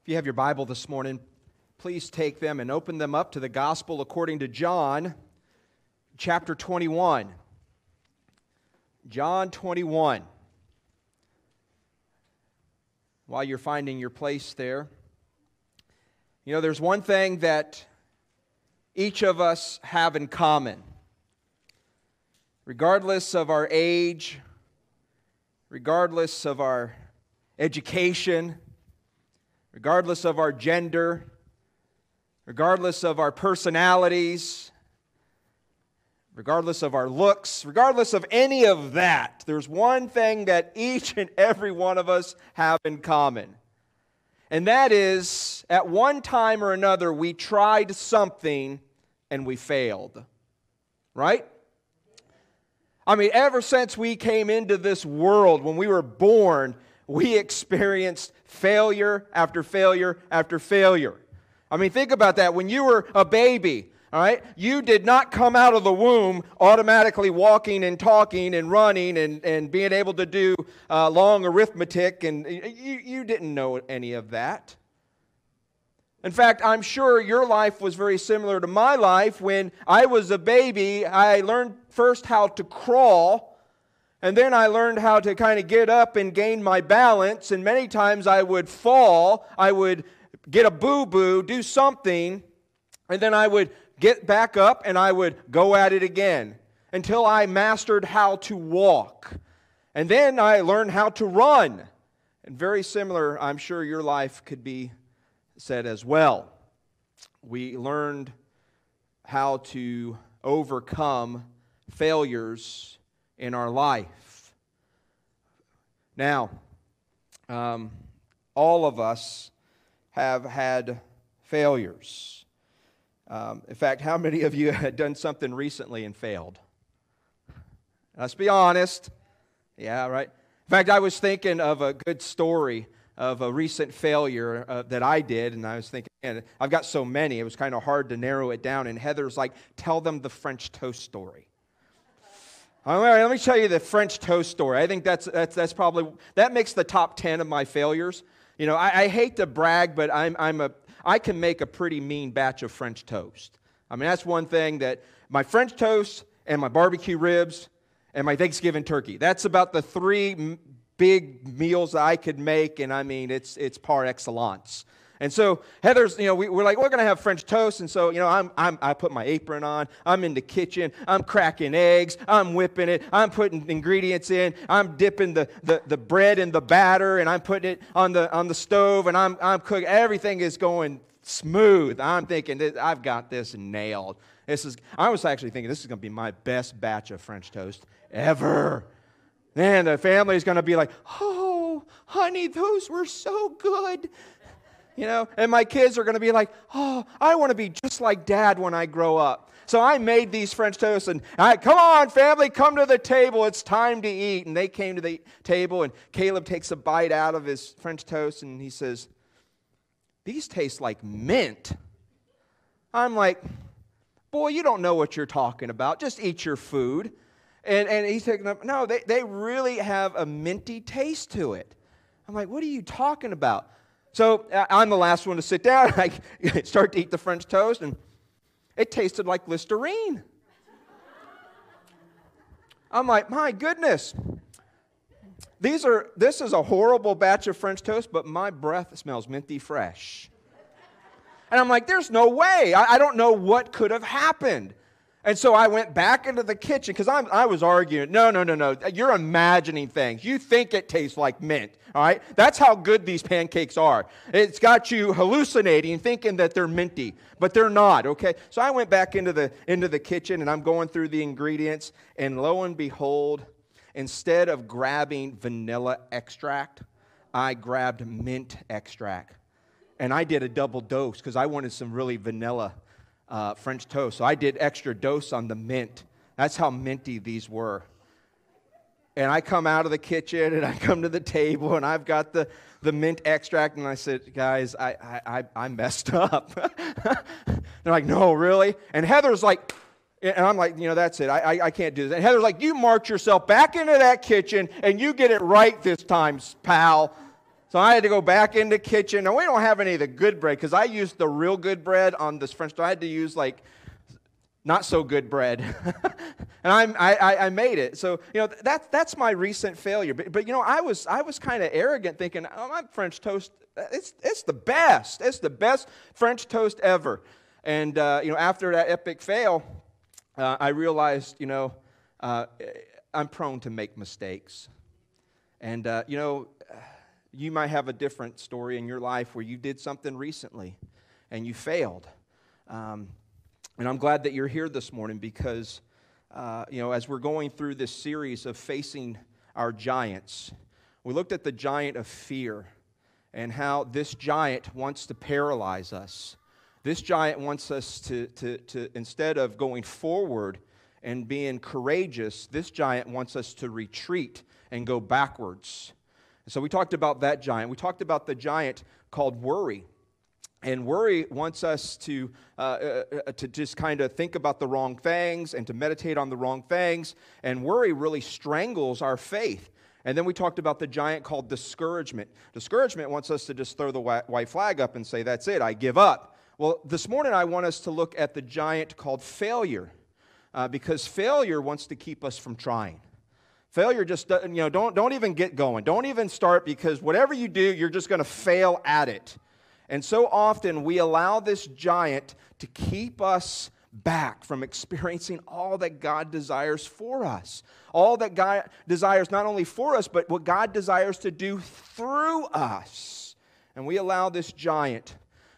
If you have your Bible this morning, please take them and open them up to the Gospel according to John, chapter 21. John 21. While you're finding your place there, you know, there's one thing that each of us have in common. Regardless of our age, regardless of our education, regardless of our gender, regardless of our personalities, regardless of our looks, regardless of any of that, there's one thing that each and every one of us have in common. And that is, at one time or another, we tried something and we failed. Right? I mean, ever since we came into this world, when we were born, we experienced failure after failure after failure. I mean, think about that. When you were a baby, all right, you did not come out of the womb automatically walking and talking and running and being able to do long arithmetic, and you didn't know any of that. In fact, I'm sure your life was very similar to my life. When I was a baby, I learned first how to crawl, and then I learned how to kind of get up and gain my balance, and many times I would fall, I would get a boo-boo, do something, and then I would get back up and I would go at it again until I mastered how to walk. And then I learned how to run. And very similar, I'm sure your life could be said as well. We learned how to overcome failures in our life. Now, all of us have had failures. In fact, how many of you had done something recently and failed? Let's be honest. Yeah, right. In fact, I was thinking of a good story of a recent failure that I did, and I was thinking, man, I've got so many, it was kind of hard to narrow it down, and Heather's like, tell them the French toast story. All right, let me tell you the French toast story. I think that's probably, that makes the top 10 of my failures. You know, I hate to brag, but I can make a pretty mean batch of French toast. I mean, that's one thing that my French toast and my barbecue ribs and my Thanksgiving turkey. That's about the three big meals that I could make, and I mean, it's par excellence. And so Heather's, you know, we're like, we're going to have French toast, and so, you know, I put my apron on, I'm in the kitchen, I'm cracking eggs, I'm whipping it, I'm putting ingredients in, I'm dipping the bread in the batter, and I'm putting it on the stove, and I'm cooking. Everything is going smooth. I'm thinking, I've got this nailed. I was actually thinking this is going to be my best batch of French toast ever. Man, the family is going to be like, oh, honey, those were so good. You know, and my kids are going to be like, oh, I want to be just like Dad when I grow up. So I made these French toasts, and come on, family, come to the table. It's time to eat. And they came to the table, and Caleb takes a bite out of his French toast, and he says, these taste like mint. I'm like, boy, you don't know what you're talking about. Just eat your food. And he's taking them, no, they really have a minty taste to it. I'm like, what are you talking about? So I'm the last one to sit down. I start to eat the French toast, and it tasted like Listerine. I'm like, my goodness. This is a horrible batch of French toast, but my breath smells minty fresh. And I'm like, there's no way. I don't know what could have happened. And so I went back into the kitchen because I was arguing. No. You're imagining things. You think it tastes like mint, all right? That's how good these pancakes are. It's got you hallucinating, thinking that they're minty, but they're not, okay? So I went back into the kitchen, and I'm going through the ingredients, and lo and behold, instead of grabbing vanilla extract, I grabbed mint extract. And I did a double dose because I wanted some really vanilla French toast. So I did extra dose on the mint. That's how minty these were. And I come out of the kitchen, and I come to the table, and I've got the mint extract, and I said, guys, I messed up. They're like, no, really? And Heather's like, and I'm like, you know, that's it. I can't do this. And Heather's like, you march yourself back into that kitchen, and you get it right this time, pal. So I had to go back in the kitchen. Now, we don't have any of the good bread because I used the real good bread on this French toast. I had to use like not so good bread. And I made it. So, that's my recent failure. But I was kind of arrogant thinking, oh, my French toast, it's the best. It's the best French toast ever. And, after that epic fail, I realized, I'm prone to make mistakes. And, you might have a different story in your life where you did something recently and you failed. And I'm glad that you're here this morning because, as we're going through this series of facing our giants, we looked at the giant of fear and how this giant wants to paralyze us. This giant wants us to instead of going forward and being courageous, this giant wants us to retreat and go backwards. So we talked about that giant. We talked about the giant called worry. And worry wants us to just kind of think about the wrong things and to meditate on the wrong things. And worry really strangles our faith. And then we talked about the giant called discouragement. Discouragement wants us to just throw the white flag up and say, that's it, I give up. Well, this morning I want us to look at the giant called failure. Because failure wants to keep us from trying. Failure just, don't even get going. Don't even start because whatever you do, you're just going to fail at it. And so often we allow this giant to keep us back from experiencing all that God desires for us. All that God desires not only for us, but what God desires to do through us. And we allow this giant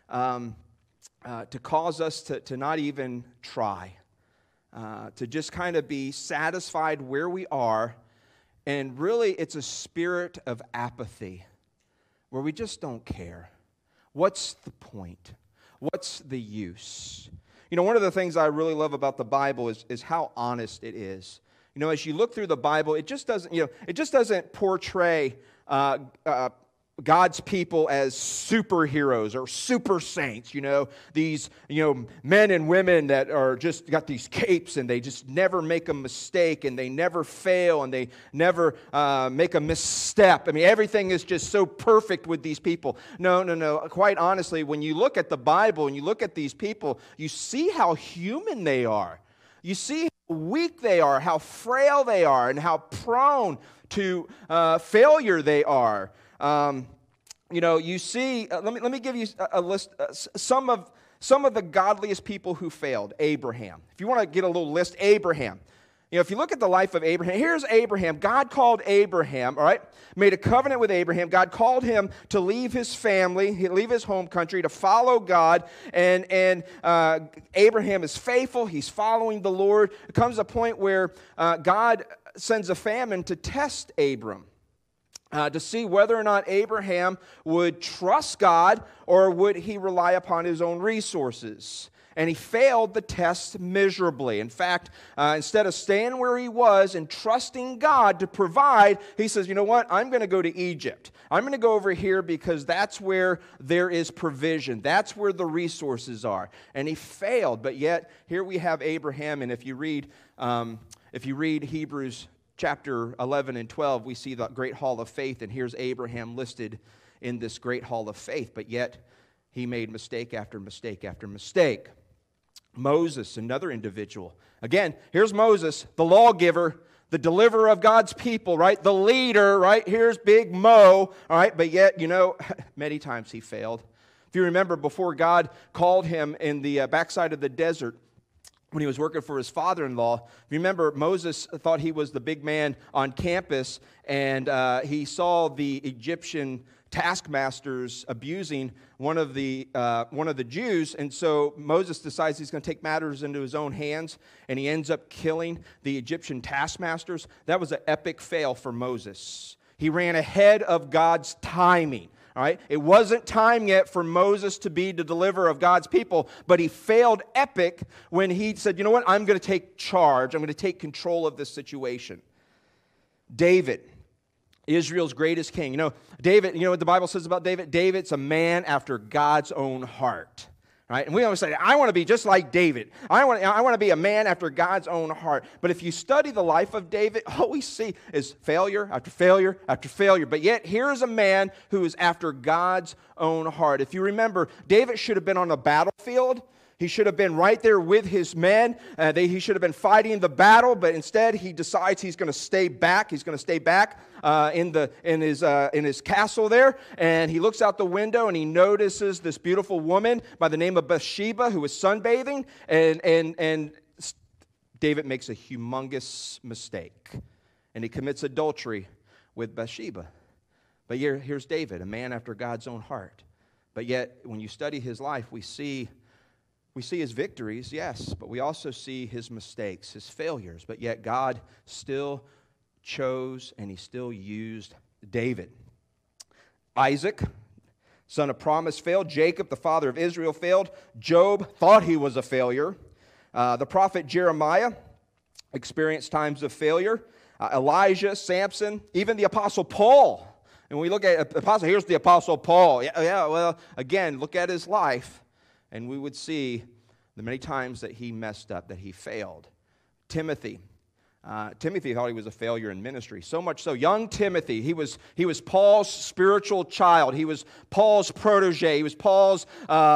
to cause us to not even try. To just kind of be satisfied where we are. And really, it's a spirit of apathy where we just don't care. What's the point? What's the use? One of the things I really love about the Bible is how honest it is. As you look through the Bible, it just doesn't portray God's people as superheroes or super saints, these, men and women that are just got these capes and they just never make a mistake and they never fail and they never make a misstep. I mean, everything is just so perfect with these people. No. Quite honestly, when you look at the Bible and you look at these people, you see how human they are. You see how weak they are, how frail they are, and how prone to failure they are. You see, let me give you a list, some of the godliest people who failed. Abraham. If you want to get a little list, Abraham. If you look at the life of Abraham, here's Abraham. God called Abraham, all right, made a covenant with Abraham. God called him to leave his family, leave his home country, to follow God. And Abraham is faithful. He's following the Lord. It comes a point where God sends a famine to test Abram. To see whether or not Abraham would trust God or would he rely upon his own resources. And he failed the test miserably. In fact, instead of staying where he was and trusting God to provide, he says, you know what, I'm going to go to Egypt. I'm going to go over here because that's where there is provision. That's where the resources are. And he failed, but yet here we have Abraham, and if you read Hebrews Chapter 11 and 12, we see the great hall of faith, and here's Abraham listed in this great hall of faith, but yet he made mistake after mistake after mistake. Moses, another individual. Again, here's Moses, the lawgiver, the deliverer of God's people, right? The leader, right? Here's Big Mo, all right? But yet, many times he failed. If you remember, before God called him in the backside of the desert, when he was working for his father-in-law, remember Moses thought he was the big man on campus, and he saw the Egyptian taskmasters abusing one of the Jews, and so Moses decides he's going to take matters into his own hands, and he ends up killing the Egyptian taskmasters. That was an epic fail for Moses. He ran ahead of God's timing. All right? It wasn't time yet for Moses to be the deliverer of God's people, but he failed epic when he said, you know what, I'm going to take charge. I'm going to take control of this situation. David, Israel's greatest king. David, what the Bible says about David? David's a man after God's own heart. Right? And we always say, I want to be just like David. I want to be a man after God's own heart. But if you study the life of David, all we see is failure after failure after failure. But yet, here's a man who is after God's own heart. If you remember, David should have been on a battlefield. He should have been right there with his men. He should have been fighting the battle, but instead he decides he's going to stay back. He's going to stay back in his castle there, and he looks out the window and he notices this beautiful woman by the name of Bathsheba who is sunbathing, and David makes a humongous mistake, and he commits adultery with Bathsheba. But here's David, a man after God's own heart. But yet, when you study his life, we see his victories, yes, but we also see his mistakes, his failures. But yet God still chose and he still used David. Isaac, son of promise, failed. Jacob, the father of Israel, failed. Job thought he was a failure. The prophet Jeremiah experienced times of failure. Elijah, Samson, even the apostle Paul. And when we look at apostle, here's the apostle Paul. Well, again, look at his life. And we would see the many times that he messed up, that he failed. Timothy thought he was a failure in ministry. So much so, young Timothy, he was Paul's spiritual child. He was Paul's protege. He was Paul's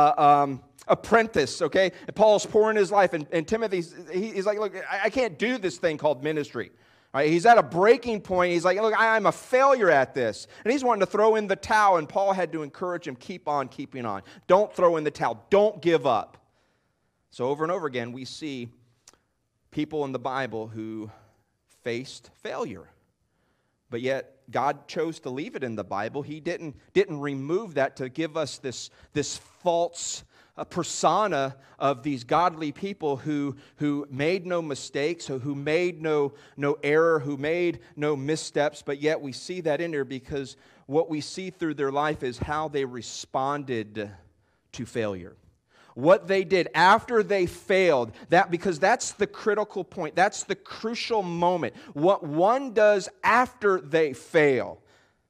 apprentice, okay? And Paul's pouring his life. And Timothy, he's like, look, I can't do this thing called ministry. Right, he's at a breaking point. He's like, look, I'm a failure at this. And he's wanting to throw in the towel, and Paul had to encourage him, keep on keeping on. Don't throw in the towel. Don't give up. So over and over again, we see people in the Bible who faced failure. But yet, God chose to leave it in the Bible. He didn't remove that to give us this false persona of these godly people who made no mistakes, who made no error, who made no missteps, but yet we see that in there because what we see through their life is how they responded to failure. What they did after they failed, because that's the critical point, that's the crucial moment. What one does after they fail,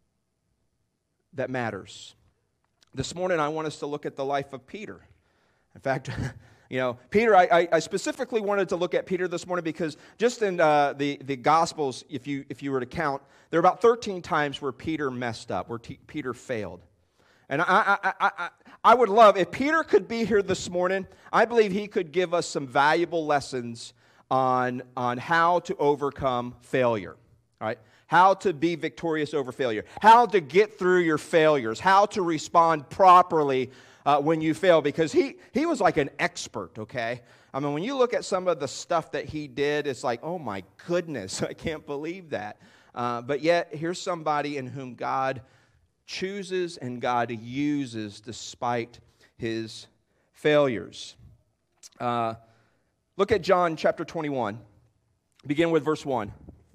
that matters. This morning I want us to look at the life of Peter. In fact, Peter, I specifically wanted to look at Peter this morning because just in the Gospels, if you were to count, there are about 13 times where Peter messed up, where Peter failed. And I would love, if Peter could be here this morning, I believe he could give us some valuable lessons on how to overcome failure, all right? How to be victorious over failure, how to get through your failures, how to respond properly when you fail, because he was like an expert, okay? I mean, when you look at some of the stuff that he did, it's like, oh my goodness, I can't believe that. But yet, here's somebody in whom God chooses and God uses despite his failures. Look at John chapter 21. Begin with verse 1.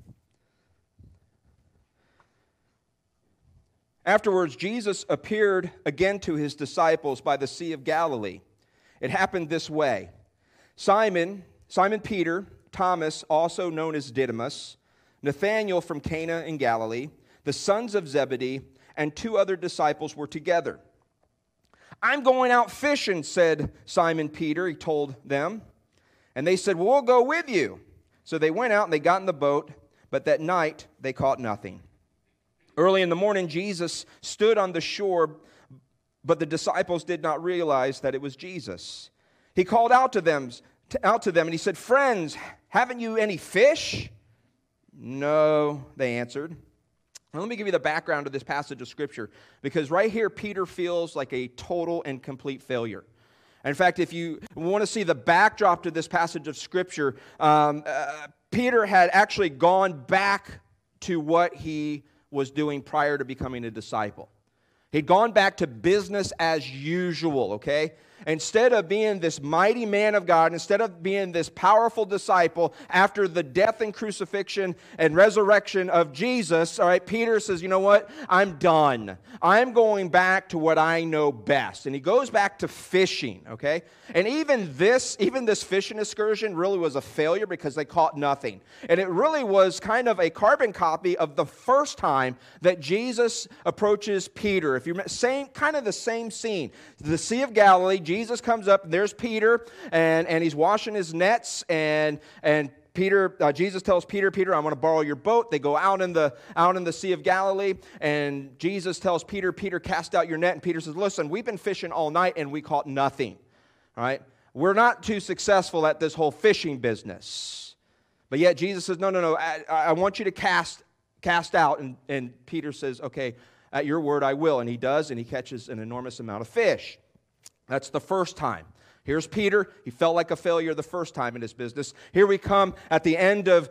Afterwards, Jesus appeared again to his disciples by the Sea of Galilee. It happened this way. Simon Peter, Thomas, also known as Didymus, Nathanael from Cana in Galilee, the sons of Zebedee, and 2 other disciples were together. I'm going out fishing, said Simon Peter, he told them. And they said, well, we'll go with you. So they went out and they got in the boat, but that night they caught nothing. Early in the morning, Jesus stood on the shore, but the disciples did not realize that it was Jesus. He called out to them, and he said, friends, haven't you any fish? No, they answered. Now, let me give you the background of this passage of Scripture, because right here, Peter feels like a total and complete failure. In fact, if you want to see the backdrop to this passage of Scripture, Peter had actually gone back to what he was doing prior to becoming a disciple. He'd gone back to business as usual, okay? Instead of being this mighty man of God, instead of being this powerful disciple after the death and crucifixion and resurrection of Jesus, all right, Peter says, you know what? I'm done. I'm going back to what I know best. And he goes back to fishing, okay? And even this fishing excursion really was a failure because they caught nothing. And it really was kind of a carbon copy of the first time that Jesus approaches Peter. If you remember, kind of the same scene. The Sea of Galilee, Jesus comes up, and there's Peter, and he's washing his nets, and Jesus tells Peter, I'm going to borrow your boat. They go out in the Sea of Galilee, and Jesus tells Peter, cast out your net. And Peter says, listen, we've been fishing all night, and we caught nothing. All right? We're not too successful at this whole fishing business. But yet Jesus says, no, I want you to cast out. And Peter says, okay, at your word I will. And he does, and he catches an enormous amount of fish. That's the first time. Here's Peter. He felt like a failure the first time in his business. Here we come at the end of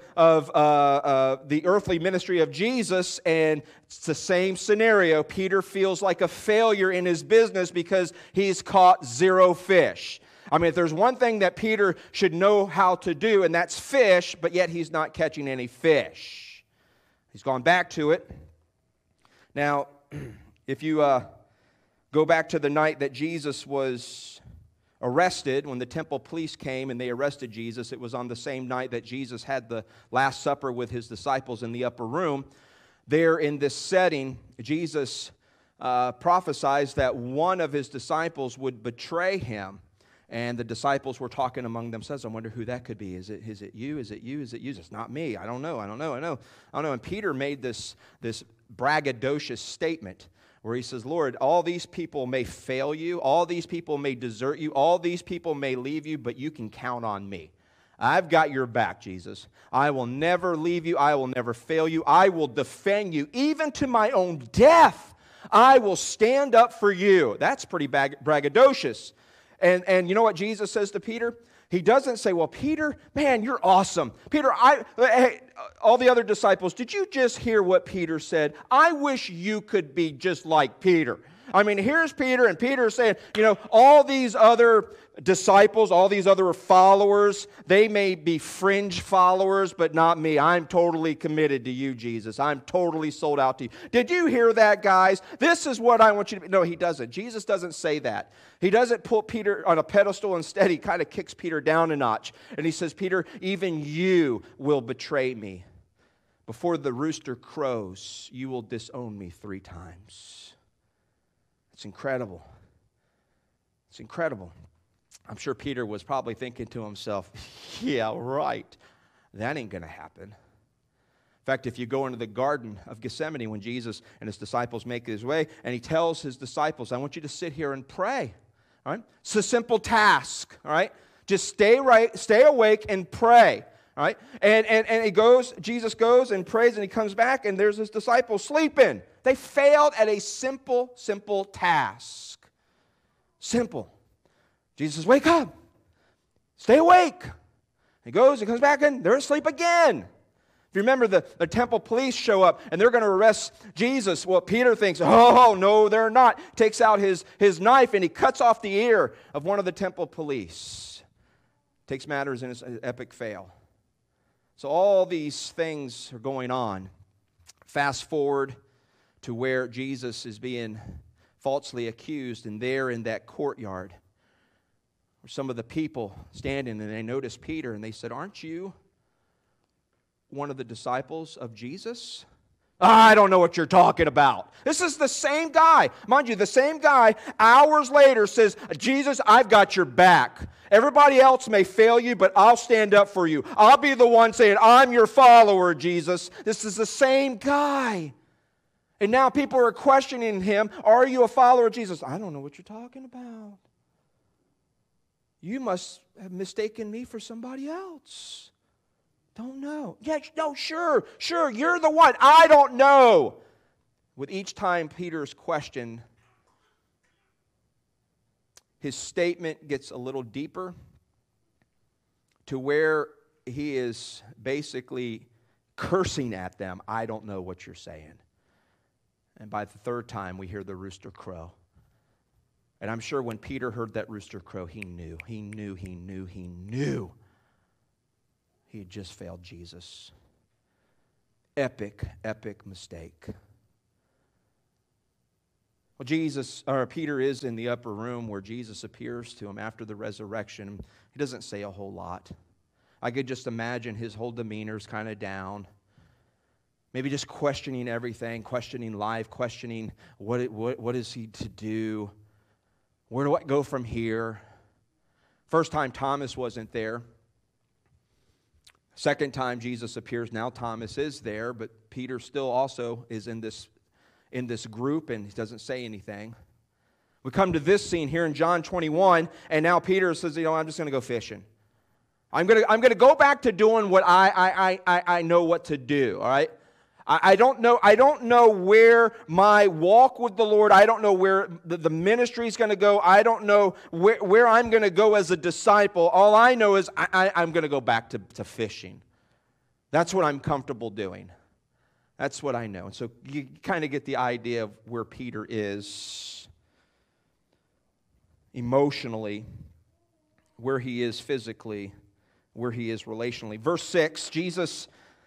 the earthly ministry of Jesus, and it's the same scenario. Peter feels like a failure in his business because he's caught 0 fish. I mean, if there's one thing that Peter should know how to do, and that's fish, but yet he's not catching any fish. He's gone back to it. Now, if you go back to the night that Jesus was arrested, when the temple police came and they arrested Jesus, it was on the same night that Jesus had the Last Supper with his disciples in the upper room. There in this setting, Jesus prophesies that one of his disciples would betray him. And the disciples were talking among themselves. I wonder who that could be. Is it you? Is it you? Is it you? It's not me. I don't know. And Peter made this braggadocious statement where he says, Lord, all these people may fail you. All these people may desert you. All these people may leave you, but you can count on me. I've got your back, Jesus. I will never leave you. I will never fail you. I will defend you, even to my own death. I will stand up for you. That's pretty braggadocious. And you know what Jesus says to Peter? He doesn't say, well, Peter, man, you're awesome. Peter, hey, all the other disciples, did you just hear what Peter said? I wish you could be just like Peter. I mean, here's Peter, and Peter's saying, all these other disciples, all these other followers, they may be fringe followers, but not me. I'm totally committed to you, Jesus. I'm totally sold out to you. Did you hear that, guys? This is what I want you to be. No, he doesn't. Jesus doesn't say that. He doesn't put Peter on a pedestal. Instead, he kind of kicks Peter down a notch. And he says, Peter, even you will betray me. Before the rooster crows, you will disown me 3 times. It's incredible. It's incredible. I'm sure Peter was probably thinking to himself, yeah, right. That ain't going to happen. In fact, if you go into the Garden of Gethsemane when Jesus and his disciples make his way, and he tells his disciples, I want you to sit here and pray. All right? It's a simple task. All right? Just stay awake and pray. All right? And Jesus goes and prays, and he comes back, and there's his disciples sleeping. They failed at a simple task. Simple. Jesus says, wake up. Stay awake. He goes and comes back in. They're asleep again. If you remember, the temple police show up, and they're going to arrest Jesus. Well, Peter thinks, oh, no, they're not. Takes out his knife, and he cuts off the ear of one of the temple police. Takes matters in an epic fail. So all these things are going on. Fast forward to where Jesus is being falsely accused, and there in that courtyard were some of the people standing, and they noticed Peter, and they said, aren't you one of the disciples of Jesus? I don't know what you're talking about. This is the same guy. Mind you, the same guy hours later says, Jesus, I've got your back. Everybody else may fail you, but I'll stand up for you. I'll be the one saying, I'm your follower, Jesus. This is the same guy. And now people are questioning him, are you a follower of Jesus? I don't know what you're talking about. You must have mistaken me for somebody else. Don't know. Yeah, no, sure, you're the one. I don't know. With each time Peter's question, his statement gets a little deeper to where he is basically cursing at them. I don't know what you're saying. And by the 3rd time, we hear the rooster crow. And I'm sure when Peter heard that rooster crow, he knew. He had just failed Jesus. Epic mistake. Well, Peter is in the upper room where Jesus appears to him after the resurrection. He doesn't say a whole lot. I could just imagine his whole demeanor's kind of down. Maybe just questioning everything, questioning life, questioning what is he to do. Where do I go from here? First time Thomas wasn't there. Second time Jesus appears, now Thomas is there, but Peter still also is in this group, and he doesn't say anything. We come to this scene here in John 21, and now Peter says, I'm just going to go fishing. I'm going to go back to doing what I know what to do, all right? I don't know where my walk with the Lord, I don't know where the ministry is going to go. I don't know where I'm going to go as a disciple. All I know is I'm going to go back to fishing. That's what I'm comfortable doing. That's what I know. And so you kind of get the idea of where Peter is emotionally, where he is physically, where he is relationally. Verse 6, Jesus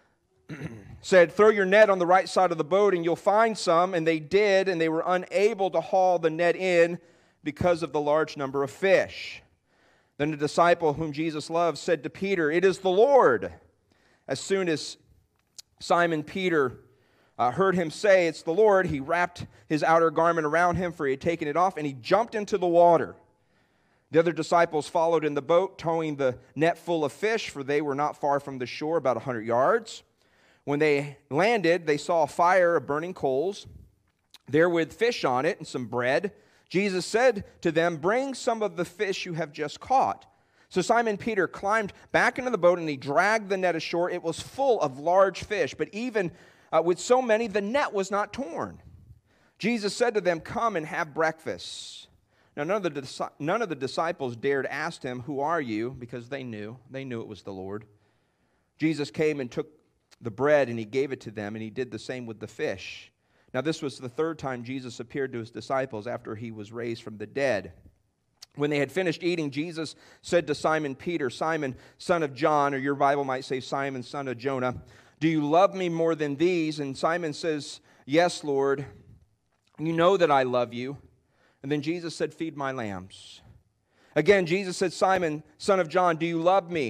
said, throw your net on the right side of the boat and you'll find some. And they did, and they were unable to haul the net in because of the large number of fish. Then the disciple whom Jesus loved said to Peter, it is the Lord. As soon as Simon Peter heard him say, it's the Lord, he wrapped his outer garment around him, for he had taken it off, and he jumped into the water. The other disciples followed in the boat, towing the net full of fish, for they were not far from the shore, about 100 yards. When they landed, they saw a fire of burning coals, therewith fish on it and some bread. Jesus said to them, bring some of the fish you have just caught. So Simon Peter climbed back into the boat, and he dragged the net ashore. It was full of large fish, but even with so many, the net was not torn. Jesus said to them, come and have breakfast. Now none of the disciples dared ask him, who are you? Because they knew it was the Lord. Jesus came and took the bread, and he gave it to them, and he did the same with the fish. Now this was the third time Jesus appeared to his disciples after he was raised from the dead. When they had finished eating, Jesus said to Simon Peter, Simon, son of John, or your Bible might say Simon, son of Jonah, do you love me more than these? And Simon says, yes, Lord, you know that I love you. And then Jesus said, feed my lambs. Again, Jesus said, Simon, son of John, do you love me?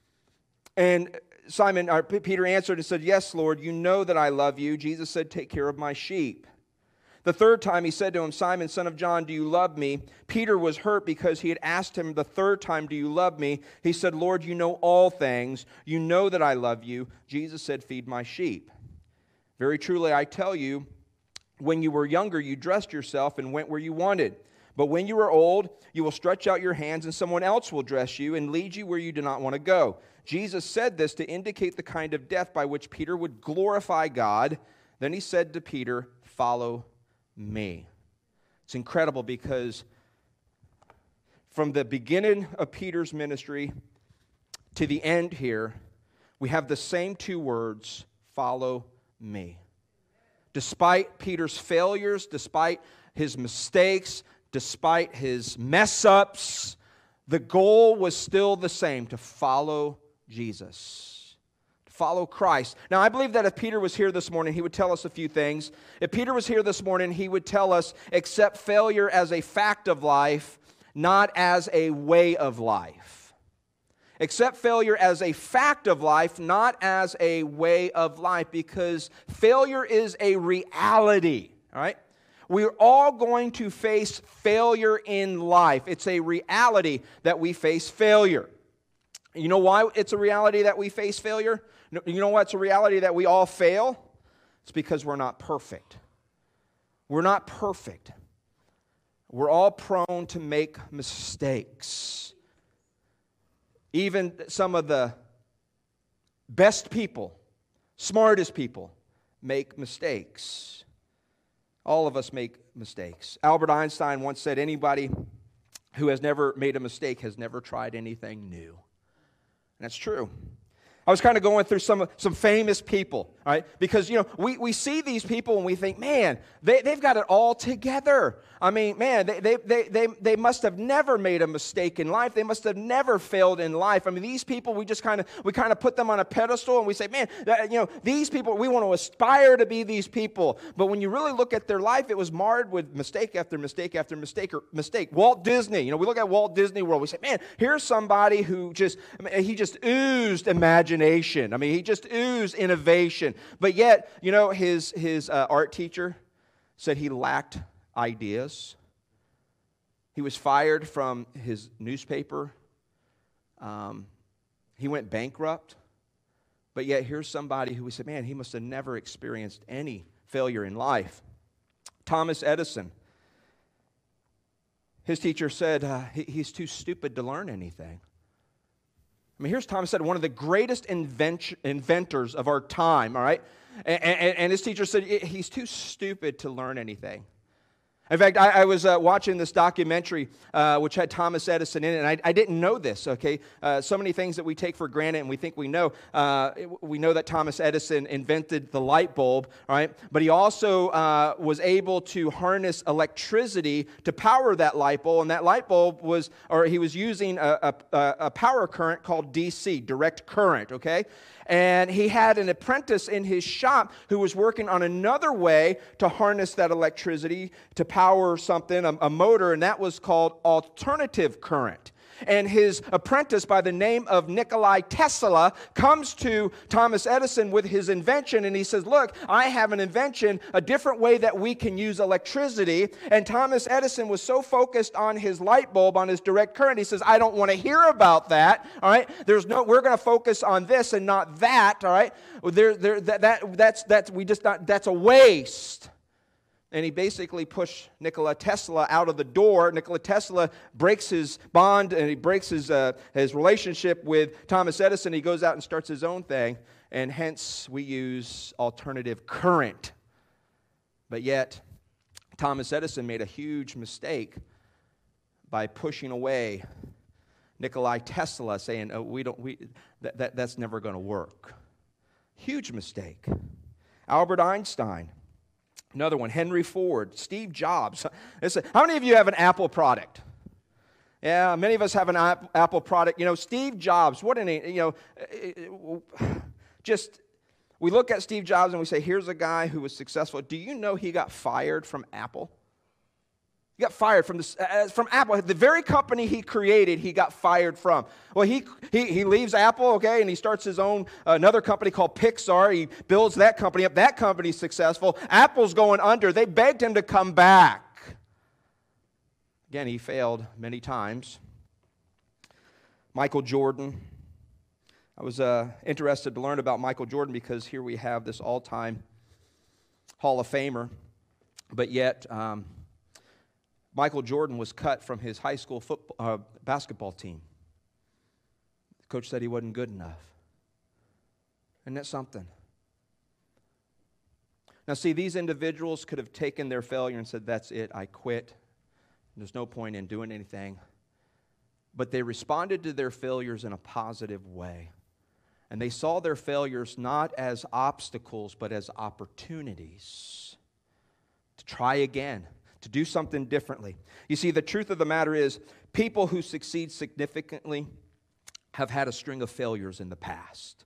And Peter answered and said, yes, Lord, you know that I love you. Jesus said, take care of my sheep. The third time he said to him, Simon, son of John, do you love me? Peter was hurt because he had asked him the third time, do you love me? He said, Lord, you know all things. You know that I love you. Jesus said, feed my sheep. Very truly, I tell you, when you were younger, you dressed yourself and went where you wanted. But when you are old, you will stretch out your hands, and someone else will dress you and lead you where you do not want to go. Jesus said this to indicate the kind of death by which Peter would glorify God. Then he said to Peter, follow me. It's incredible because from the beginning of Peter's ministry to the end here, we have the same two words, follow me. Despite Peter's failures, despite his mistakes, despite his mess-ups, the goal was still the same, to follow Jesus, to follow Christ. Now, I believe that if Peter was here this morning, he would tell us a few things. If Peter was here this morning, he would tell us, accept failure as a fact of life, not as a way of life. Accept failure as a fact of life, not as a way of life, because failure is a reality, all right? We're all going to face failure in life. It's a reality that we face failure. You know why it's a reality that we face failure? You know why it's a reality that we all fail? It's because we're not perfect. We're not perfect. We're all prone to make mistakes. Even some of the best people, smartest people, make mistakes. All of us make mistakes. Albert Einstein once said, anybody who has never made a mistake has never tried anything new. And that's true. I was kind of going through some famous people, right? Because, we see these people and we think, man, they've got it all together. I mean, man, they must have never made a mistake in life. They must have never failed in life. I mean, these people, we kind of put them on a pedestal and we say, man, these people, we want to aspire to be these people. But when you really look at their life, it was marred with mistake after mistake after mistake. Walt Disney, we look at Walt Disney World, we say, man, here's somebody who he just oozed imagination. I mean, he just oozed innovation. But yet, his art teacher said he lacked ideas. He was fired from his newspaper. He went bankrupt. But yet here's somebody who we said, man, he must have never experienced any failure in life. Thomas Edison. His teacher said he's too stupid to learn anything. I mean, here's Thomas Edison, one of the greatest inventors of our time, all right? And his teacher said he's too stupid to learn anything. In fact, I was watching this documentary which had Thomas Edison in it, and I didn't know this, okay? So many things that we take for granted and we think we know. We know that Thomas Edison invented the light bulb, right? But he also was able to harness electricity to power that light bulb, and that light bulb he was using a power current called DC, direct current, okay? And he had an apprentice in his shop who was working on another way to harness that electricity to power something, a motor, and that was called alternative current. And his apprentice by the name of Nikola Tesla comes to Thomas Edison with his invention, and he says, look, I have an invention, a different way that we can use electricity. And Thomas Edison was so focused on his light bulb, on his direct current, he says, I don't want to hear about that, all right? We're going to focus on this and not that, all right? That's a waste. And he basically pushed Nikola Tesla out of the door. Nikola Tesla breaks his bond and he breaks his relationship with Thomas Edison. He goes out and starts his own thing. And hence we use alternative current. But yet, Thomas Edison made a huge mistake by pushing away Nikola Tesla, saying, that's never going to work. Huge mistake. Albert Einstein. Another one, Henry Ford, Steve Jobs. How many of you have an Apple product? Yeah, many of us have an Apple product. You know, Steve Jobs, we look at Steve Jobs and we say, here's a guy who was successful. Do you know he got fired from Apple? He got fired from Apple. The very company he created, he got fired from. Well, he leaves Apple, okay, and he starts his own, another company called Pixar. He builds that company up. That company's successful. Apple's going under. They begged him to come back. Again, he failed many times. Michael Jordan. I was interested to learn about Michael Jordan because here we have this all-time Hall of Famer, but yet Michael Jordan was cut from his high school basketball team. The coach said he wasn't good enough. Isn't that something? Now, see, these individuals could have taken their failure and said, that's it, I quit. There's no point in doing anything. But they responded to their failures in a positive way. And they saw their failures not as obstacles, but as opportunities to try again, to do something differently. You see, the truth of the matter is, people who succeed significantly have had a string of failures in the past.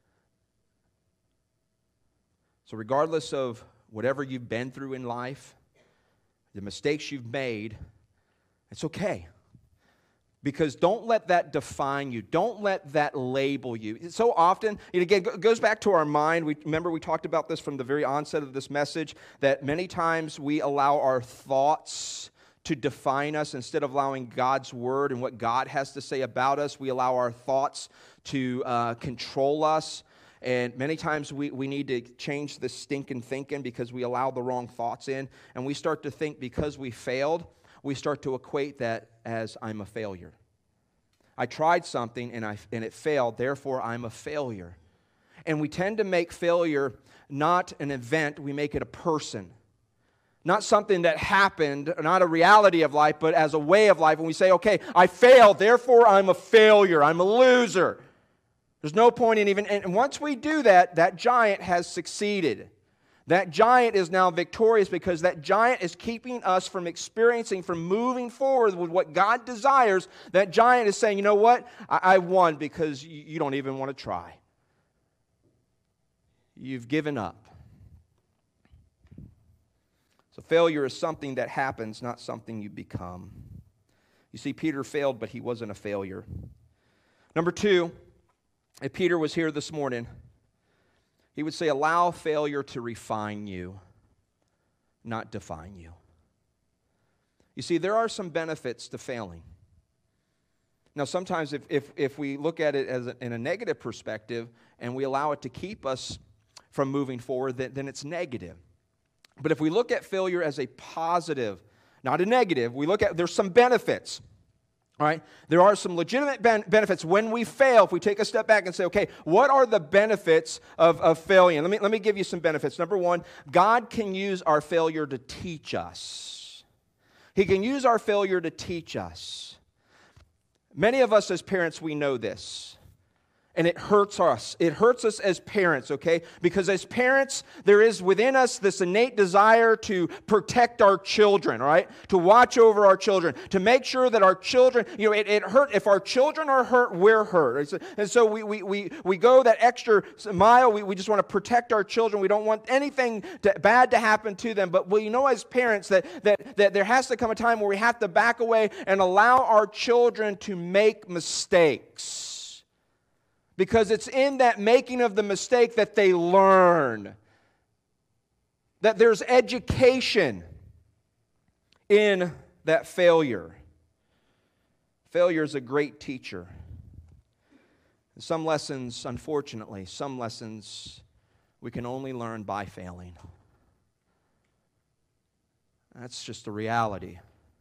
So regardless of whatever you've been through in life, the mistakes you've made, it's okay. Because don't let that define you. Don't let that label you. So often, again, it goes back to our mind. Remember we talked about this from the very onset of this message, that many times we allow our thoughts to define us instead of allowing God's word and what God has to say about us. We allow our thoughts to control us. And many times we need to change this stinking thinking because we allow the wrong thoughts in. And we start to think because we failed, we start to equate that as I'm a failure. I tried something and it failed, therefore I'm a failure. And we tend to make failure not an event, we make it a person. Not something that happened, not a reality of life, but as a way of life. And we say, okay, I failed, therefore I'm a failure, I'm a loser. There's no point in even, and once we do that, that giant has succeeded. That giant is now victorious because that giant is keeping us from experiencing, from moving forward with what God desires. That giant is saying, you know what? I won because you don't even want to try. You've given up. So failure is something that happens, not something you become. You see, Peter failed, but he wasn't a failure. Number two, if Peter was here this morning, he would say, allow failure to refine you, not define you. You You see, there are some benefits to failing. Now, sometimes if we look at it in a negative perspective and we allow it to keep us from moving forward, then it's negative. But if we look at failure as a positive, not a negative, there's some benefits. All right? There are some legitimate benefits when we fail. If we take a step back and say, okay, what are the benefits of failing? Let me give you some benefits. Number one, God can use our failure to teach us. He can use our failure to teach us. Many of us as parents, we know this. And it hurts us. It hurts us as parents, okay? Because as parents, there is within us this innate desire to protect our children, all right? To watch over our children, to make sure that our children, it hurt. If our children are hurt, we're hurt. And so we go that extra mile. We just want to protect our children. We don't want anything bad to happen to them. But as parents, that there has to come a time where we have to back away and allow our children to make mistakes. Because it's in that making of the mistake that they learn. That there's education in that failure. Failure is a great teacher. Some lessons, unfortunately, we can only learn by failing. That's just the reality.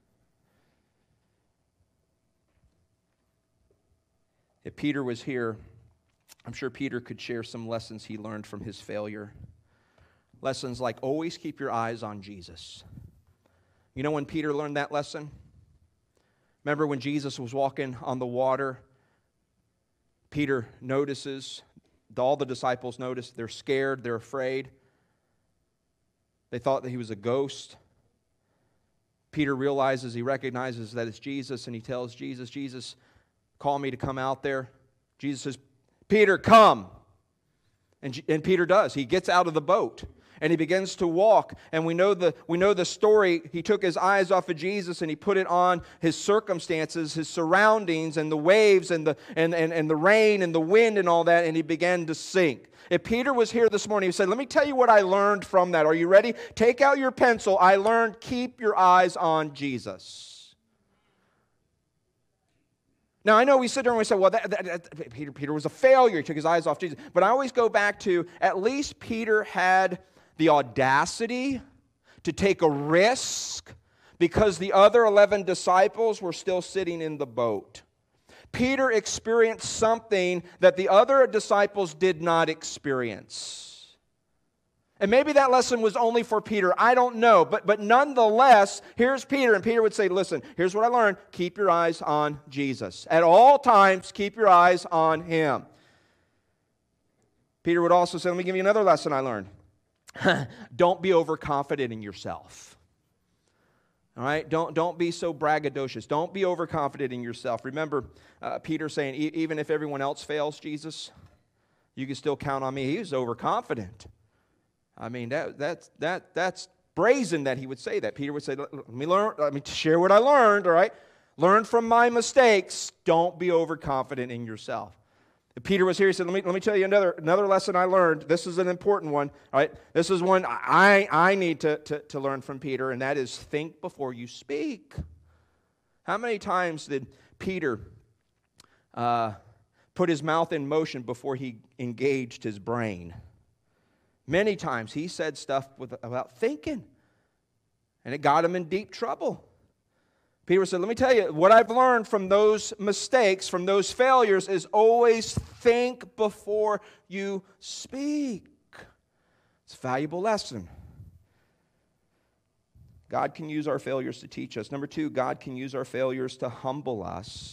If Peter was here, I'm sure Peter could share some lessons he learned from his failure. Lessons like always keep your eyes on Jesus. You know when Peter learned that lesson? Remember when Jesus was walking on the water? Peter notices, all the disciples notice, they're scared, they're afraid. They thought that he was a ghost. Peter realizes, he recognizes that it's Jesus, and he tells Jesus, Jesus, call me to come out there. Jesus says, Peter, come. And Peter does. He gets out of the boat and he begins to walk. And we know the story. He took his eyes off of Jesus and he put it on his circumstances, his surroundings, and the waves and the rain and the wind and all that, and he began to sink. If Peter was here this morning, he said, let me tell you what I learned from that. Are you ready? Take out your pencil. I learned, keep your eyes on Jesus. Now, I know we sit there and we say, well, Peter was a failure. He took his eyes off Jesus. But I always go back to, at least Peter had the audacity to take a risk because the other 11 disciples were still sitting in the boat. Peter experienced something that the other disciples did not experience. And maybe that lesson was only for Peter. I don't know. But nonetheless, here's Peter. And Peter would say, listen, here's what I learned. Keep your eyes on Jesus. At all times, keep your eyes on Him. Peter would also say, let me give you another lesson I learned. Don't be overconfident in yourself. All right? Don't be so braggadocious. Don't be overconfident in yourself. Remember Peter saying, even if everyone else fails, Jesus, you can still count on me. He was overconfident. I mean, that's brazen that he would say that. Peter would say, let me share what I learned, all right? Learn from my mistakes. Don't be overconfident in yourself. If Peter was here, he said, let me tell you another lesson I learned. This is an important one, all right? This is one I need to learn from Peter, and that is think before you speak. How many times did Peter put his mouth in motion before he engaged his brain? Many times he said stuff without thinking, and it got him in deep trouble. Peter said, let me tell you, what I've learned from those mistakes, from those failures, is always think before you speak. It's a valuable lesson. God can use our failures to teach us. Number two, God can use our failures to humble us.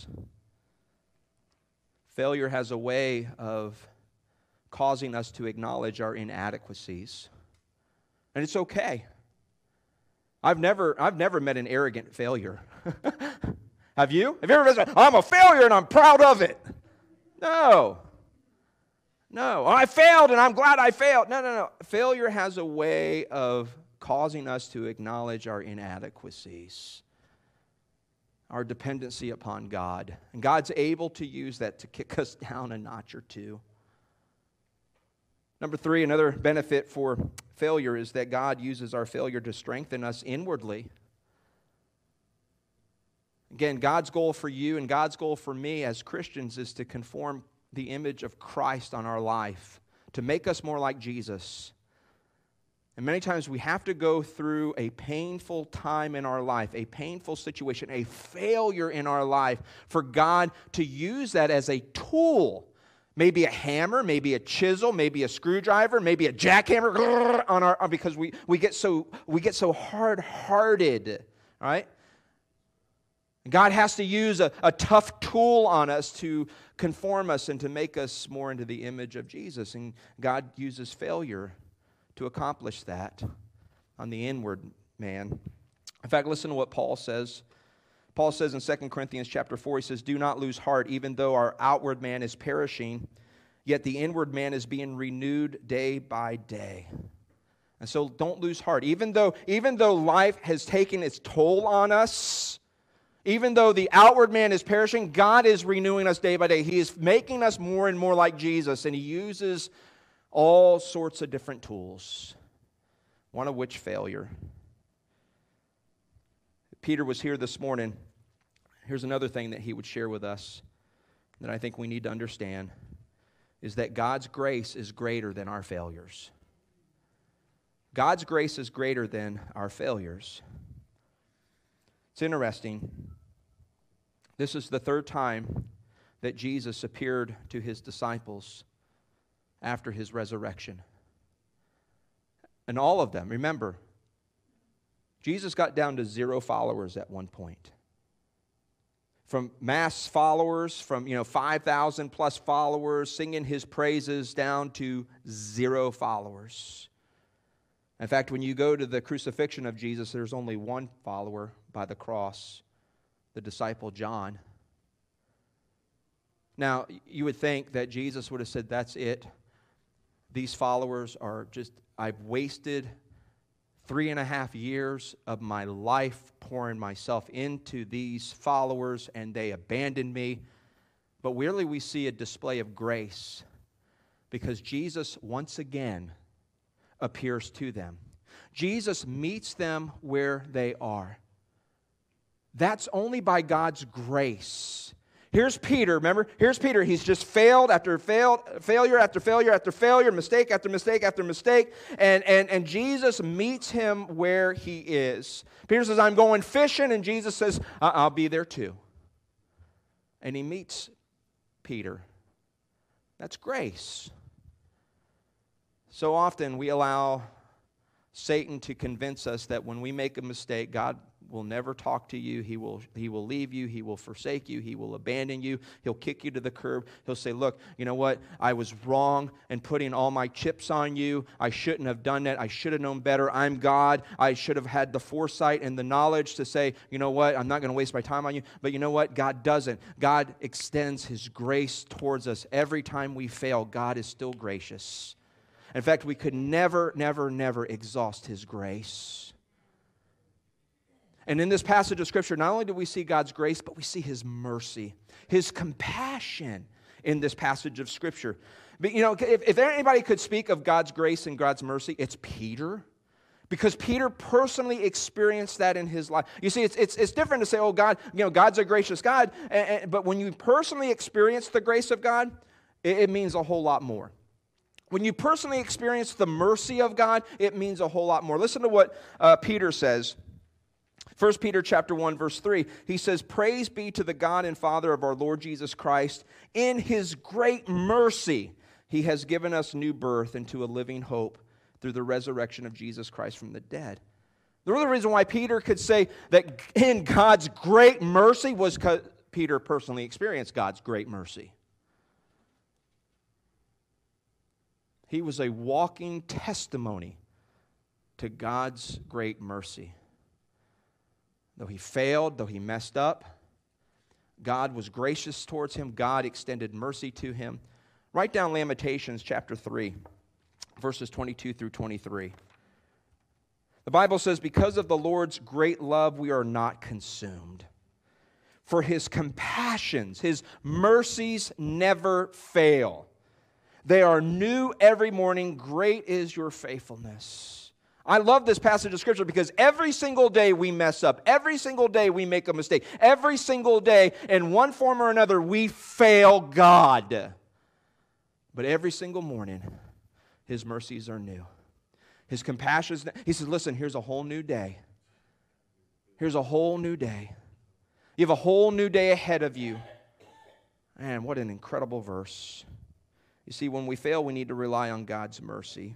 Failure has a way of causing us to acknowledge our inadequacies. And it's okay. I've never met an arrogant failure. Have you? Have you ever said, I'm a failure and I'm proud of it? No. I failed and I'm glad I failed. No. Failure has a way of causing us to acknowledge our inadequacies, our dependency upon God. And God's able to use that to kick us down a notch or two. Number three, another benefit for failure is that God uses our failure to strengthen us inwardly. Again, God's goal for you and God's goal for me as Christians is to conform the image of Christ on our life, to make us more like Jesus. And many times we have to go through a painful time in our life, a painful situation, a failure in our life for God to use that as a tool. Maybe a hammer, maybe a chisel, maybe a screwdriver, maybe a jackhammer because we get so hard-hearted, right? God has to use a tough tool on us to conform us and to make us more into the image of Jesus. And God uses failure to accomplish that on the inward man. In fact, listen to what Paul says. Paul says in 2 Corinthians chapter 4, he says, "Do not lose heart, even though our outward man is perishing, yet the inward man is being renewed day by day." And so don't lose heart. Even though life has taken its toll on us, even though the outward man is perishing, God is renewing us day by day. He is making us more and more like Jesus, and He uses all sorts of different tools, one of which failure. Peter was here this morning. Here's another thing that he would share with us that I think we need to understand, is that God's grace is greater than our failures. God's grace is greater than our failures. It's interesting. This is the third time that Jesus appeared to His disciples after His resurrection. And all of them, remember, Jesus got down to 0 followers at one point. From mass followers, from 5,000 plus followers singing His praises, down to 0 followers. In fact, when you go to the crucifixion of Jesus, there's only one follower by the cross, the disciple John. Now, you would think that Jesus would have said, "That's it. These followers are just, I've wasted 3.5 years of my life pouring myself into these followers, and they abandoned me." But really we see a display of grace, because Jesus once again appears to them. Jesus meets them where they are. That's only by God's grace. Here's Peter, remember? Here's Peter. He's just failed after failure after failure after failure, mistake after mistake after mistake. And Jesus meets him where he is. Peter says, "I'm going fishing." And Jesus says, "I'll be there too." And he meets Peter. That's grace. So often we allow Satan to convince us that when we make a mistake, God will never talk to you. He will leave you. He will forsake you. He will abandon you. He'll kick you to the curb. He'll say, "Look, you know what? I was wrong in putting all my chips on you. I shouldn't have done that. I should have known better. I'm God. I should have had the foresight and the knowledge to say, you know what? I'm not going to waste my time on you." But you know what? God doesn't. God extends His grace towards us. Every time we fail, God is still gracious. In fact, we could never, never, never exhaust His grace. And in this passage of Scripture, not only do we see God's grace, but we see His mercy, His compassion in this passage of Scripture. But if anybody could speak of God's grace and God's mercy, it's Peter. Because Peter personally experienced that in his life. You see, it's different to say, "Oh, God, God's a gracious God." But when you personally experience the grace of God, it means a whole lot more. When you personally experience the mercy of God, it means a whole lot more. Listen to what Peter says. 1 Peter chapter 1, verse 3, he says, "Praise be to the God and Father of our Lord Jesus Christ. In His great mercy, He has given us new birth into a living hope through the resurrection of Jesus Christ from the dead." The only reason why Peter could say that in God's great mercy was because Peter personally experienced God's great mercy. He was a walking testimony to God's great mercy. Though he failed, though he messed up, God was gracious towards him. God extended mercy to him. Write down Lamentations chapter 3, verses 22 through 23. The Bible says, "Because of the Lord's great love, we are not consumed. For His compassions, His mercies never fail. They are new every morning. Great is your faithfulness." I love this passage of Scripture because every single day we mess up. Every single day we make a mistake. Every single day, in one form or another, we fail God. But every single morning, His mercies are new. His compassion, He says, listen, here's a whole new day. Here's a whole new day. You have a whole new day ahead of you. Man, what an incredible verse. You see, when we fail, we need to rely on God's mercy.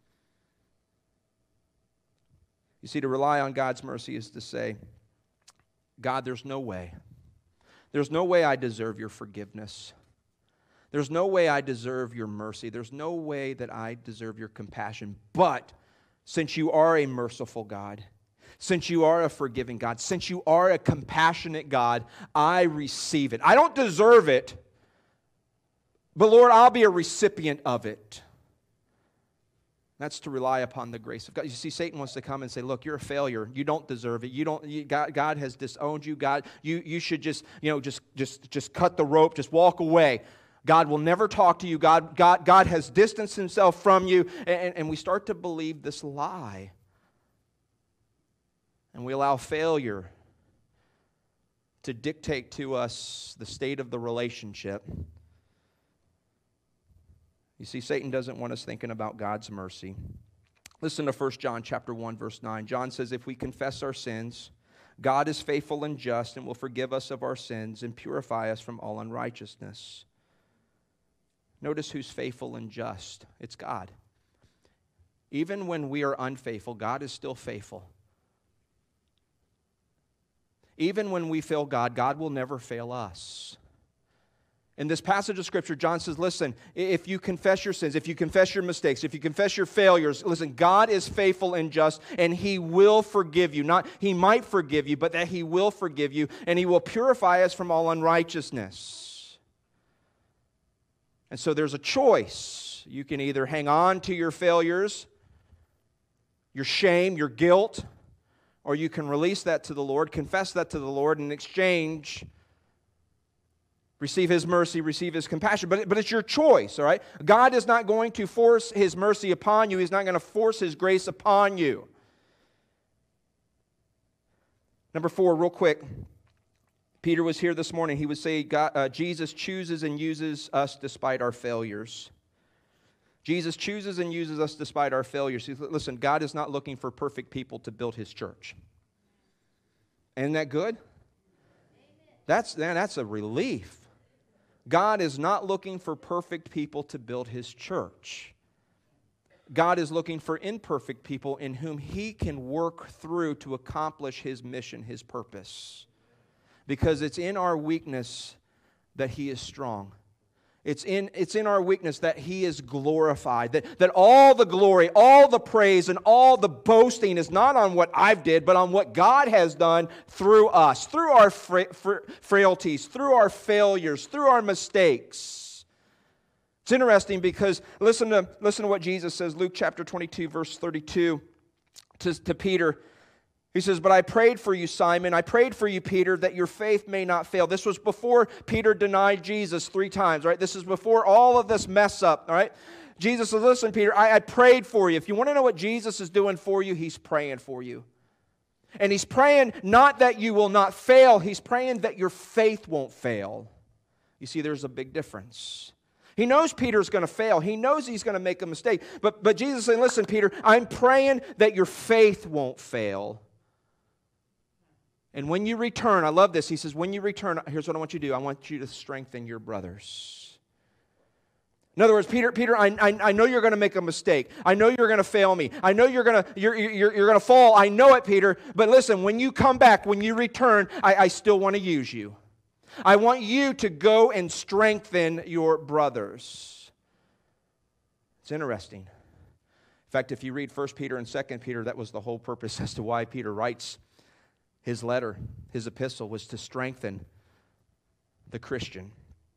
You see, to rely on God's mercy is to say, God, there's no way. There's no way I deserve your forgiveness. There's no way I deserve your mercy. There's no way that I deserve your compassion. But since you are a merciful God, since you are a forgiving God, since you are a compassionate God, I receive it. I don't deserve it, but Lord, I'll be a recipient of it. That's to rely upon the grace of God. You see, Satan wants to come and say, look, you're a failure. You don't deserve it. God has disowned you. God, you should just cut the rope, just walk away. God will never talk to you. God has distanced Himself from you. And we start to believe this lie. And we allow failure to dictate to us the state of the relationship. You see, Satan doesn't want us thinking about God's mercy. Listen to 1 John chapter 1, verse 9. John says, if we confess our sins, God is faithful and just and will forgive us of our sins and purify us from all unrighteousness. Notice who's faithful and just. It's God. Even when we are unfaithful, God is still faithful. Even when we fail God, God will never fail us. In this passage of Scripture, John says, listen, if you confess your sins, if you confess your mistakes, if you confess your failures, listen, God is faithful and just, and He will forgive you. Not He might forgive you, but that He will forgive you, and He will purify us from all unrighteousness. And so there's a choice. You can either hang on to your failures, your shame, your guilt, or you can release that to the Lord, confess that to the Lord, and in exchange, receive His mercy, receive His compassion. But it's your choice, all right? God is not going to force His mercy upon you. He's not going to force His grace upon you. Number 4, real quick. Peter was here this morning. He would say Jesus chooses and uses us despite our failures. Jesus chooses and uses us despite our failures. Listen, God is not looking for perfect people to build His church. Isn't that good? That's a relief. God is not looking for perfect people to build His church. God is looking for imperfect people in whom He can work through to accomplish His mission, His purpose. Because it's in our weakness that He is strong. It's in our weakness that He is glorified. That all the glory, all the praise, and all the boasting is not on what I've did, but on what God has done through us, through our frailties, through our failures, through our mistakes. It's interesting because listen to what Jesus says, Luke chapter 22, verse 32, to Peter. He says, but I prayed for you, Simon. I prayed for you, Peter, that your faith may not fail. This was before Peter denied Jesus 3 times, right? This is before all of this mess up, all right? Jesus says, listen, Peter, I prayed for you. If you want to know what Jesus is doing for you, He's praying for you. And He's praying not that you will not fail. He's praying that your faith won't fail. You see, there's a big difference. He knows Peter's going to fail. He knows he's going to make a mistake. But Jesus is saying, listen, Peter, I'm praying that your faith won't fail. And when you return, I love this. He says, when you return, here's what I want you to do. I want you to strengthen your brothers. In other words, Peter, I know you're going to make a mistake. I know you're going to fail me. I know you're going to fall. I know it, Peter. But listen, when you come back, when you return, I still want to use you. I want you to go and strengthen your brothers. It's interesting. In fact, if you read 1 Peter and 2 Peter, that was the whole purpose as to why Peter writes his letter, his epistle, was to strengthen the Christian.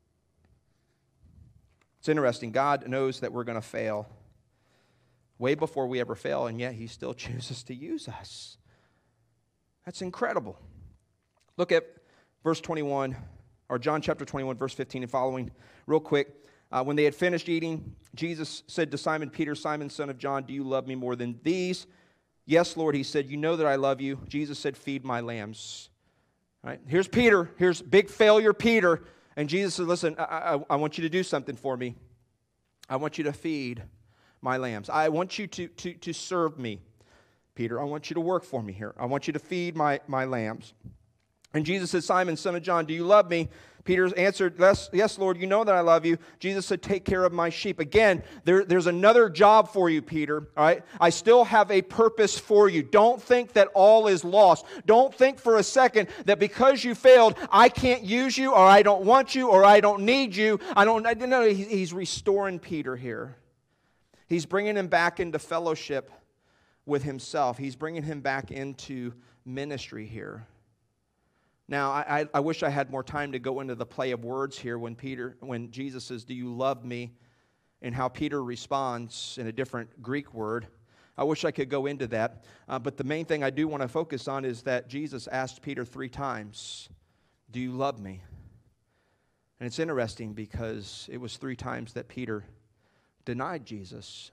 It's interesting. God knows that we're going to fail way before we ever fail, and yet He still chooses to use us. That's incredible. Look at verse 21, or John chapter 21, verse 15 and following, real quick. When they had finished eating, Jesus said to Simon Peter, Simon, son of John, do you love me more than these? Yes, Lord, he said, you know that I love you. Jesus said, feed my lambs. All right? Here's Peter. Here's big failure Peter. And Jesus said, listen, I want you to do something for me. I want you to feed my lambs. I want you to serve me, Peter. I want you to work for me here. I want you to feed my lambs. And Jesus said, Simon, son of John, do you love me? Peter answered, yes, Lord, you know that I love you. Jesus said, take care of my sheep. Again, there's another job for you, Peter. All right? I still have a purpose for you. Don't think that all is lost. Don't think for a second that because you failed, I can't use you, or I don't want you, or I don't need you. No, he's restoring Peter here. He's bringing him back into fellowship with himself. He's bringing him back into ministry here. Now, I wish I had more time to go into the play of words here when Jesus says, do you love me? And how Peter responds in a different Greek word. I wish I could go into that. But the main thing I do want to focus on is that Jesus asked Peter 3 times, do you love me? And it's interesting because it was 3 times that Peter denied Jesus.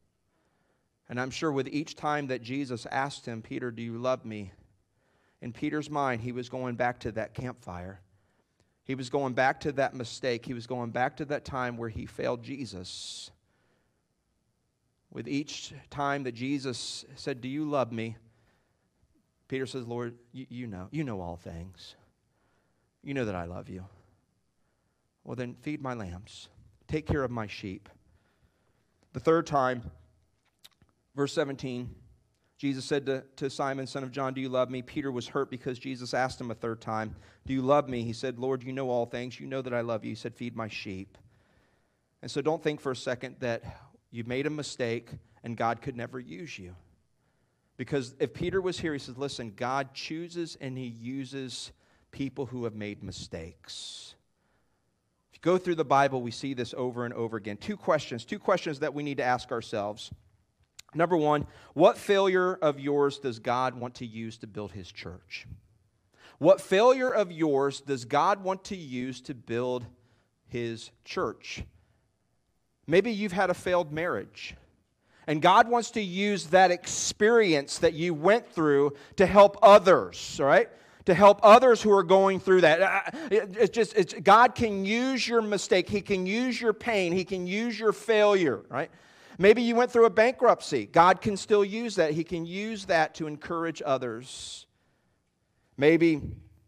And I'm sure with each time that Jesus asked him, Peter, do you love me? In Peter's mind, he was going back to that campfire. He was going back to that mistake. He was going back to that time where he failed Jesus. With each time that Jesus said, do you love me? Peter says, Lord, you know all things. You know that I love you. Well, then feed my lambs. Take care of my sheep. The 3rd time, verse 17, Jesus said to Simon, son of John, do you love me? Peter was hurt because Jesus asked him a 3rd time, do you love me? He said, Lord, you know all things. You know that I love you. He said, feed my sheep. And so don't think for a second that you made a mistake and God could never use you. Because if Peter was here, he says, listen, God chooses and he uses people who have made mistakes. If you go through the Bible, we see this over and over again. 2 questions that we need to ask ourselves. Number 1, what failure of yours does God want to use to build his church? What failure of yours does God want to use to build his church? Maybe you've had a failed marriage, and God wants to use that experience that you went through to help others, all right? To help others who are going through that. God can use your mistake. He can use your pain. He can use your failure, right? Maybe you went through a bankruptcy. God can still use that. He can use that to encourage others. Maybe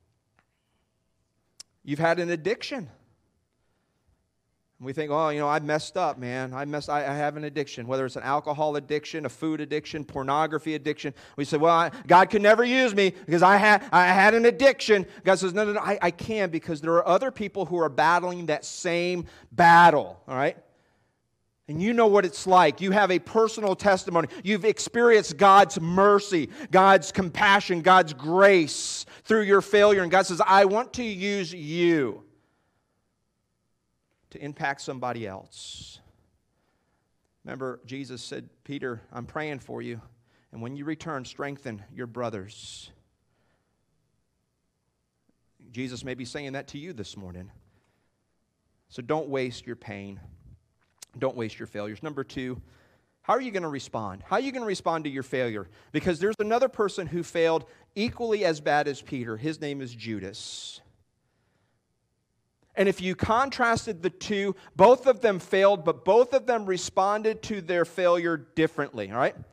you've had an addiction. We think, oh, I messed up, man. I have an addiction, whether it's an alcohol addiction, a food addiction, pornography addiction. We say, well, God could never use me because I had an addiction. God says, no, I can, because there are other people who are battling that same battle, all right? And you know what it's like. You have a personal testimony. You've experienced God's mercy, God's compassion, God's grace through your failure. And God says, I want to use you to impact somebody else. Remember, Jesus said, Peter, I'm praying for you. And when you return, strengthen your brothers. Jesus may be saying that to you this morning. So don't waste your pain. Don't waste your failures. Number 2, how are you going to respond? How are you going to respond to your failure? Because there's another person who failed equally as bad as Peter. His name is Judas. And if you contrasted the 2, both of them failed, but both of them responded to their failure differently, all right?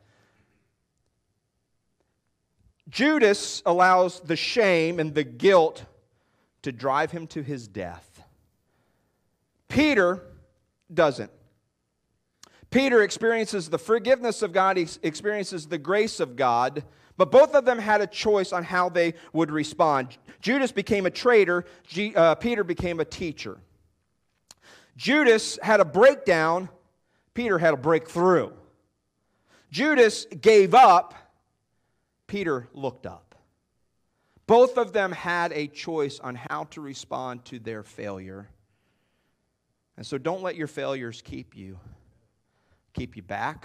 Judas allows the shame and the guilt to drive him to his death. Peter doesn't. Peter experiences the forgiveness of God, he experiences the grace of God, but both of them had a choice on how they would respond. Judas became a traitor, Peter became a teacher. Judas had a breakdown, Peter had a breakthrough. Judas gave up, Peter looked up. Both of them had a choice on how to respond to their failure. And so don't let your failures keep you back.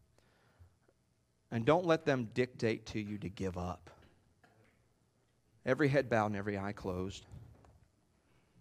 And don't let them dictate to you to give up. Every head bowed and every eye closed.